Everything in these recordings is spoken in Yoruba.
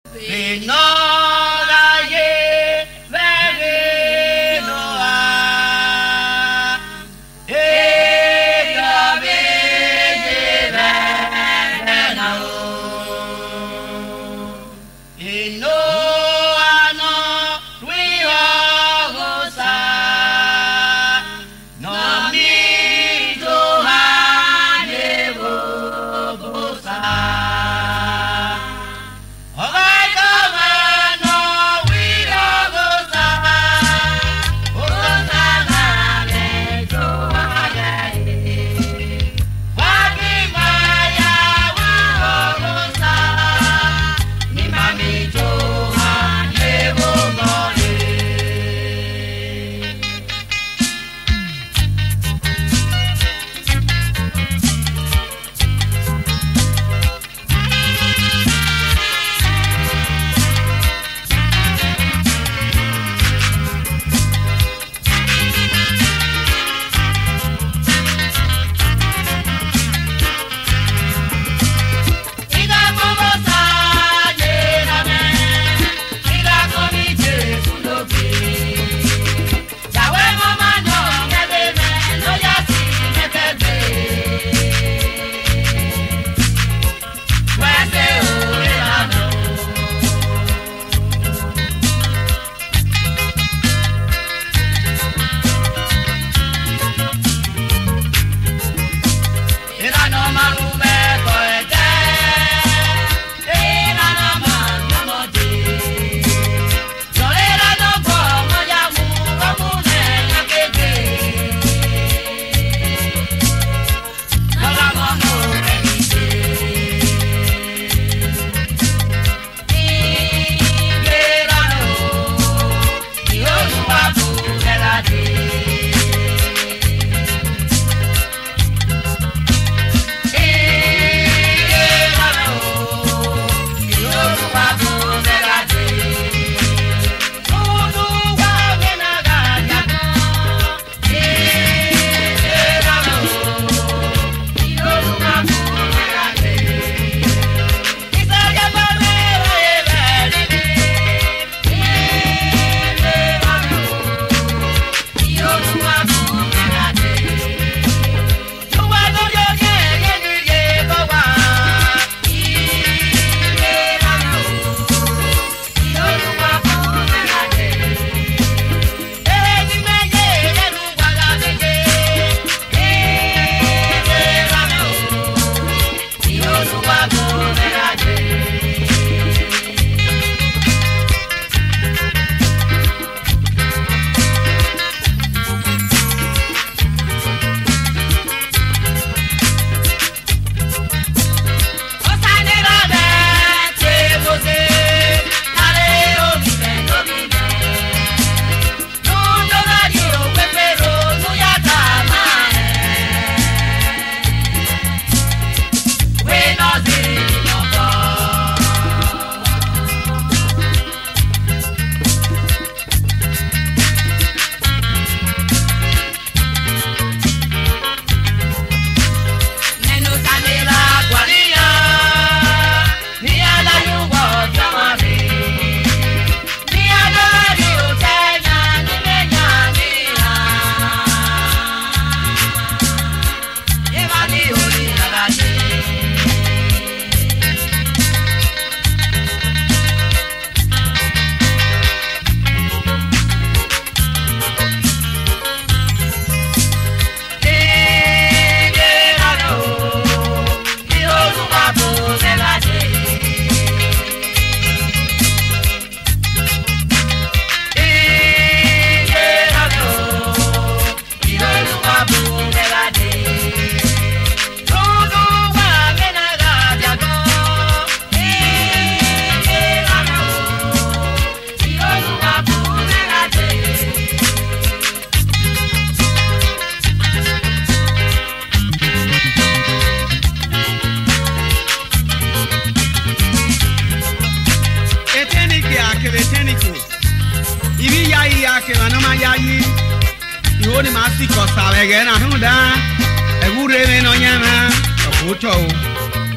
Woni ma si ko sawe ge na hunda e gure me no nyama oto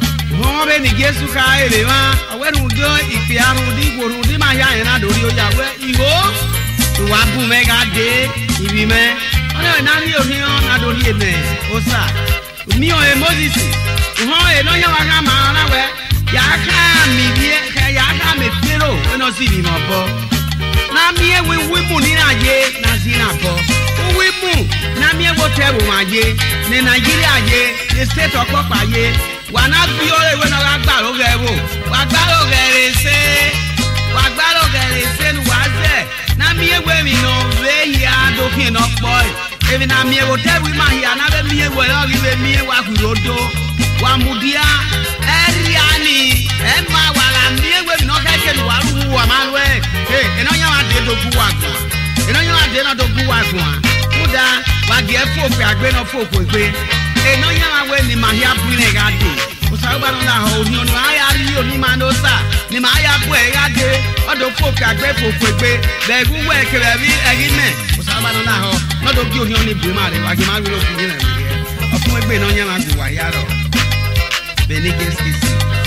Ho be ni Jesu ka ele ma. Awe ru do ipe aru di gboru di ma ya yen na dori o ya we iho. Wa bu me ga de ibi me. Ona na ri o mi on na dori e me. Osa. Mi o e Moses. Ho e no ya wa ka ma na we. Ya ka mi bi ya ka me pero no si bi mo bo. Na mi e we mu ni na ye na si na bo. We mu na mi e wo te wo ma ye. Ni Nigeria ye, the state of Papa ye. Wa na bi o le we na ga gba lo ge wo. Wa gba lo ge re se nu wa ze. Na mi e we mi no we ya do kin no boy. Even na mi e wo te we ma ya na be mi e we no ri mi e wa ku rodo. Wa mudia eriani e ma wa la mi e we mi no ka ke wa ru wa ma we. Eh, e no ya wa de do ku wa gba. E no ya wa de na do ku wa gba. Muda wa ge fo pe agbe no fo ko gbe. E no ya wa we ni ma ya brin e ga de. O sa ba no na ho ni onu aya ri oni ma no sa. Ni ma ya bu e ga de. O do fo pe agbe fo ko gbe. Be gu we kere bi e gi me. O sa ba no na ho. No do bi oni oni bu ma re wa ge ma wi lo ku ni na mi. O fun egbe no ya ma gu wa ya ro. Be ni kesi.